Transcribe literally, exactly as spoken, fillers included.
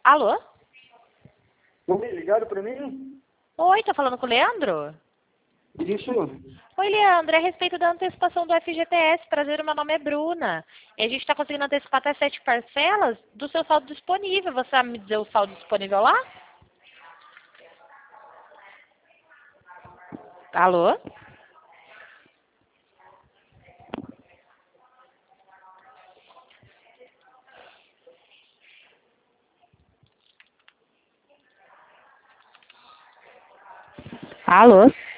Alô? Oi, ligaram pra mim? Oi, tô falando com o Leandro? Isso. Oi, Leandro, é a respeito da antecipação do F G T S. Prazer, meu nome é Bruna. E a gente está conseguindo antecipar até sete parcelas do seu saldo disponível. Você sabe me dizer o saldo disponível lá? Alô? Alô?